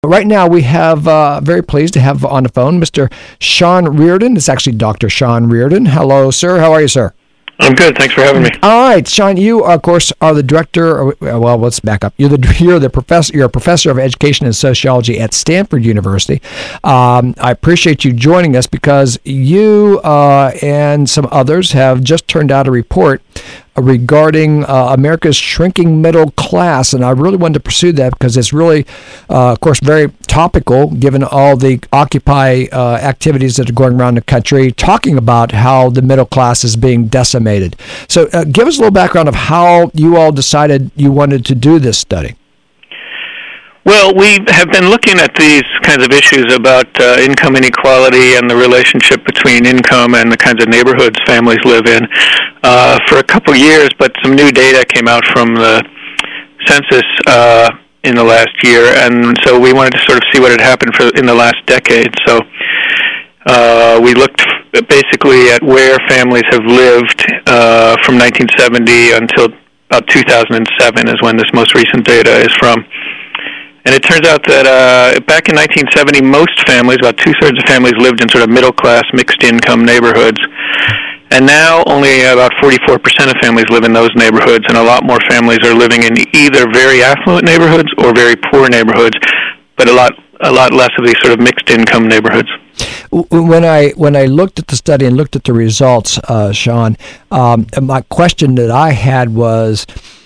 Right now, we have very pleased to have on the phone Mr. Sean Reardon. It's actually Dr. Sean Reardon. Hello, sir. How are you, sir? I'm good. Thanks for having me. All right, Sean. You, of course, are the director. Well, let's back up. You're the professor. You're a professor of education and sociology at Stanford University. I appreciate you joining us because you and some others have just turned out a report regarding America's shrinking middle class, and I really wanted to pursue that because it's really, of course, very topical given all the Occupy activities that are going around the country, talking about how the middle class is being decimated. So give us a little background of how you all decided you wanted to do this study. Well, we have been looking at these kinds of issues about income inequality and the relationship between income and the kinds of neighborhoods families live in for a couple years, but some new data came out from the census in the last year, and so we wanted to sort of see what had happened in the last decade. So we looked basically at where families have lived from 1970 until about 2007 is when this most recent data is from. And it turns out that back in 1970, most families, about two-thirds of families, lived in sort of middle-class, mixed-income neighborhoods. And now only about 44% of families live in those neighborhoods, and a lot more families are living in either very affluent neighborhoods or very poor neighborhoods, but a lot less of these sort of mixed-income neighborhoods. When I looked at the study and looked at the results, Sean, my question that I had was,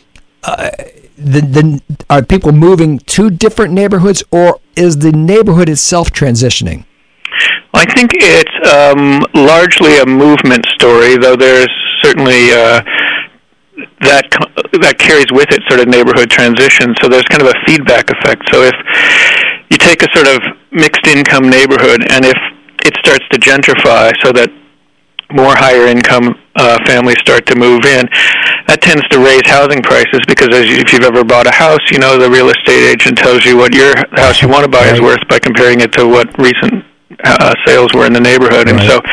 are people moving to different neighborhoods, or is the neighborhood itself transitioning? I think it's largely a movement story, though there's certainly that carries with it sort of neighborhood transition. So there's kind of a feedback effect. So if you take a sort of mixed income neighborhood, and if it starts to gentrify so that more higher income families start to move in, that tends to raise housing prices because if you've ever bought a house, you know the real estate agent tells you what your house you want to buy is worth by comparing it to what recent sales were in the neighborhood. And so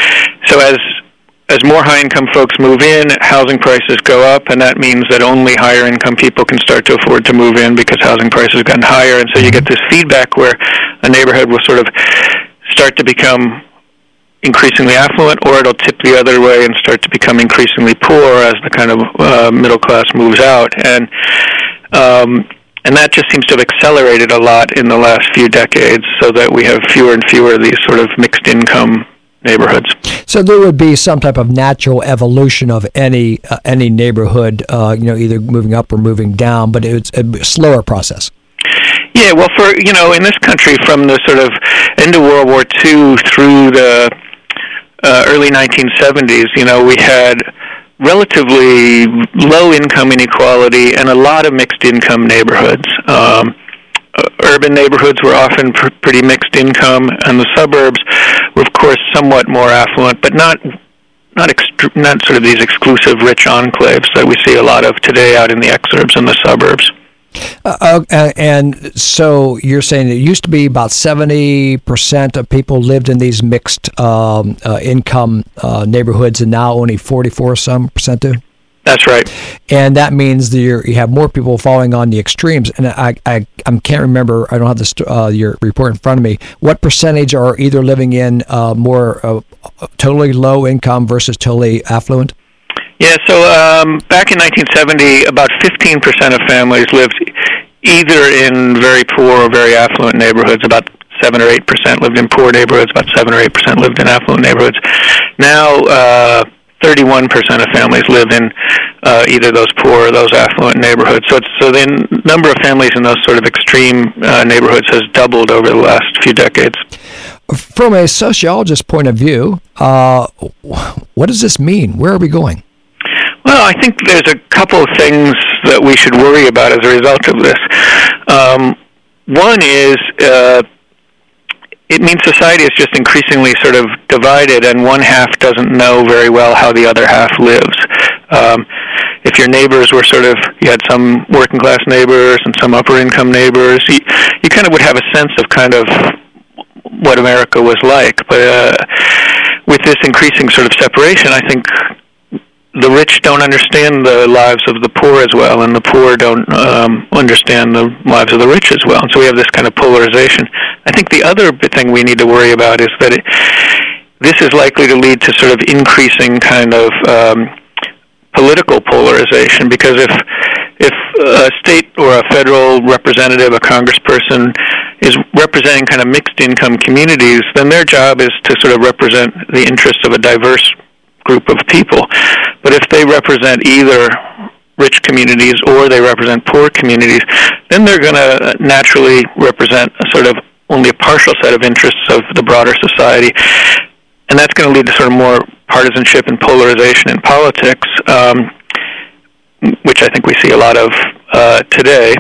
as more high income folks move in, housing prices go up, and that means that only higher income people can start to afford to move in because housing prices have gotten higher. And so you get this feedback where a neighborhood will sort of start to become increasingly affluent, or it'll tip the other way and start to become increasingly poor as the kind of middle class moves out. And that just seems to have accelerated a lot in the last few decades, so that we have fewer and fewer of these sort of mixed income neighborhoods. So there would be some type of natural evolution of any neighborhood, either moving up or moving down, but it's a slower process. Yeah, well, in this country, from the sort of end of World War II through the early 1970s, we had relatively low income inequality and a lot of mixed income neighborhoods. Urban neighborhoods were often pretty mixed income, and the suburbs were, of course, somewhat more affluent, but not sort of these exclusive rich enclaves that we see a lot of today out in the exurbs and the suburbs. And so you're saying it used to be about 70% of people lived in these mixed income neighborhoods, and now only 44% do? That's right. And that means that you have more people falling on the extremes. And I can't remember, I don't have your report in front of me, what percentage are either living in more totally low income versus totally affluent? Yeah, so back in 1970, about 15% of families lived either in very poor or very affluent neighborhoods. About 7 or 8% lived in poor neighborhoods. About 7 or 8% lived in affluent neighborhoods. Now, 31% of families live in either those poor or those affluent neighborhoods. So the number of families in those sort of extreme neighborhoods has doubled over the last few decades. From a sociologist's point of view, what does this mean? Where are we going? Well, I think there's a couple of things that we should worry about as a result of this. One is it means society is just increasingly sort of divided, and one half doesn't know very well how the other half lives. If your neighbors were you had some working class neighbors and some upper income neighbors, you kind of would have a sense of kind of what America was like. But with this increasing sort of separation, I think the rich don't understand the lives of the poor as well, and the poor don't understand the lives of the rich as well. And so we have this kind of polarization. I think the other thing we need to worry about is that this is likely to lead to sort of increasing kind of political polarization, because if a state or a federal representative, a congressperson, is representing kind of mixed income communities, then their job is to sort of represent the interests of a diverse group of people. But if they represent either rich communities or they represent poor communities, then they're going to naturally represent a sort of only a partial set of interests of the broader society. And that's going to lead to sort of more partisanship and polarization in politics, which I think we see a lot of today.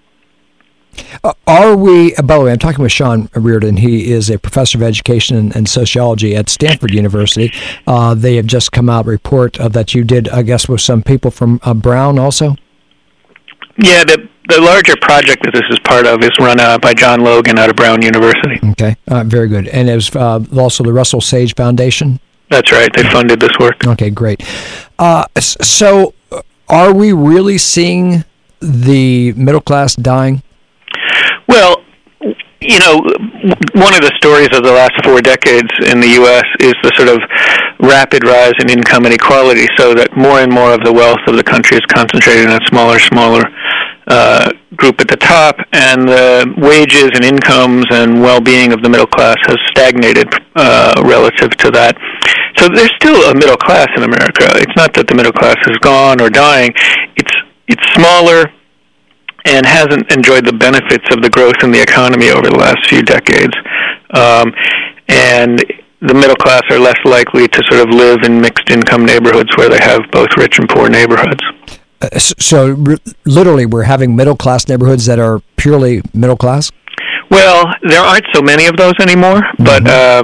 Are we, by the way, I'm talking with Sean Reardon. He is a professor of education and sociology at Stanford University. They have just come out with a report that you did, I guess, with some people from Brown also? Yeah, the larger project that this is part of is run by John Logan out of Brown University. Okay, very good. And it was also the Russell Sage Foundation? That's right. They funded this work. Okay, great. So are we really seeing the middle class dying? Well, you know, one of the stories of the last 4 decades in the U.S. is the sort of rapid rise in income inequality, so that more and more of the wealth of the country is concentrated in a smaller group at the top, and the wages and incomes and well-being of the middle class has stagnated relative to that. So there's still a middle class in America. It's not that the middle class is gone or dying. It's smaller and hasn't enjoyed the benefits of the growth in the economy over the last few decades. And the middle class are less likely to sort of live in mixed income neighborhoods where they have both rich and poor neighborhoods. So literally we're having middle class neighborhoods that are purely middle class? Well, there aren't so many of those anymore, but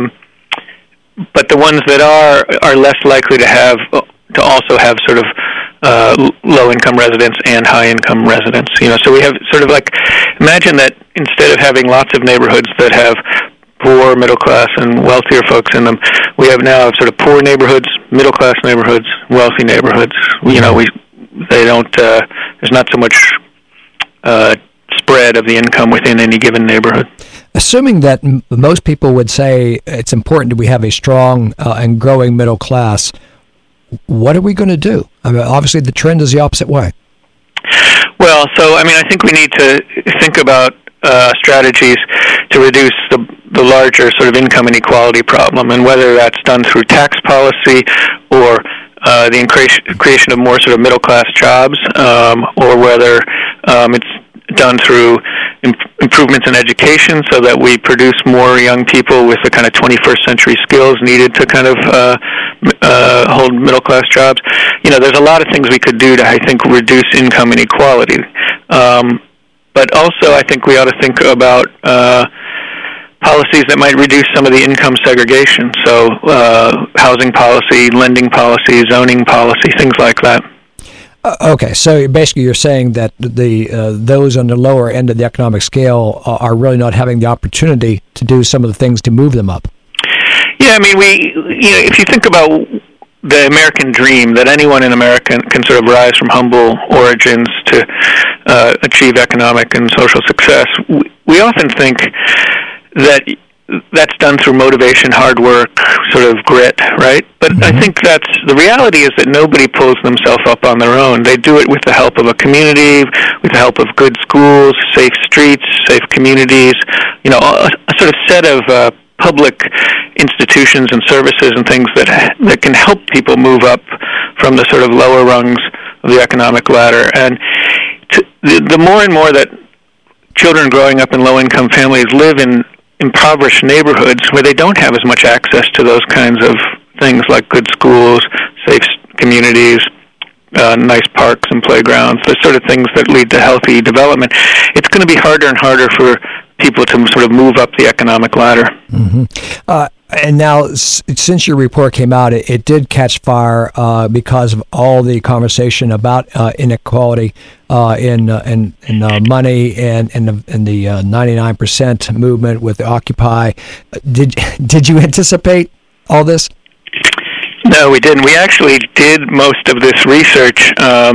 the ones that are less likely to also have sort of low-income residents and high-income residents. You know, so we have sort of like, imagine that instead of having lots of neighborhoods that have poor, middle-class, and wealthier folks in them, we have now sort of poor neighborhoods, middle-class neighborhoods, wealthy neighborhoods. You know, they don't. There's not so much spread of the income within any given neighborhood. Assuming that most people would say it's important that we have a strong and growing middle class, what are we going to do? I mean, obviously, the trend is the opposite way. Well, so, I mean, I think we need to think about strategies to reduce the larger sort of income inequality problem, and whether that's done through tax policy or the creation of more sort of middle-class jobs, or whether it's done through improvements in education so that we produce more young people with the kind of 21st century skills needed to kind of hold middle-class jobs. You know, there's a lot of things we could do to, I think, reduce income inequality. But also, I think we ought to think about policies that might reduce some of the income segregation. So housing policy, lending policy, zoning policy, things like that. Okay, so basically you're saying that those on the lower end of the economic scale are really not having the opportunity to do some of the things to move them up. Yeah, I mean, if you think about the American dream, that anyone in America can sort of rise from humble origins to achieve economic and social success, we often think that that's done through motivation, hard work, sort of grit, right? But I think the reality is that nobody pulls themselves up on their own. They do it with the help of a community, with the help of good schools, safe streets, safe communities, you know, a sort of set of public institutions and services and things that can help people move up from the sort of lower rungs of the economic ladder. And the more and more that children growing up in low-income families live in impoverished neighborhoods where they don't have as much access to those kinds of things like good schools, safe communities, nice parks and playgrounds, the sort of things that lead to healthy development, it's going to be harder and harder for people to sort of move up the economic ladder. And now, since your report came out, it did catch fire because of all the conversation about inequality in money and the 99% movement with the Occupy. Did you anticipate all this? No, we didn't. We actually did most of this research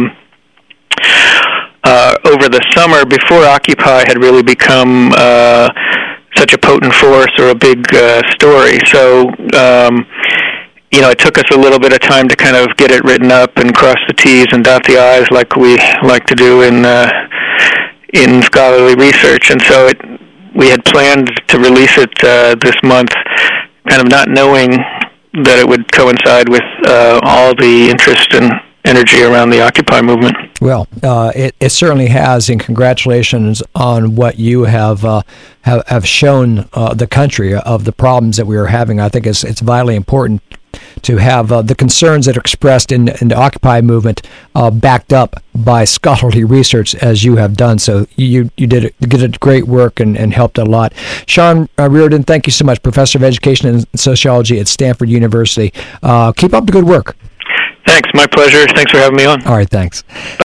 over the summer before Occupy had really become such a potent force or a big story. So, it took us a little bit of time to kind of get it written up and cross the T's and dot the I's like we like to do in scholarly research. And so we had planned to release it this month, kind of not knowing that it would coincide with all the interest and energy around the Occupy movement. Well, it certainly has, and congratulations on what you have shown the country of the problems that we are having. I think it's vitally important to have the concerns that are expressed in the Occupy movement backed up by scholarly research, as you have done. So you did great work and helped a lot. Sean Reardon, thank you so much, Professor of Education and Sociology at Stanford University. Keep up the good work. Thanks. My pleasure. Thanks for having me on. All right, thanks.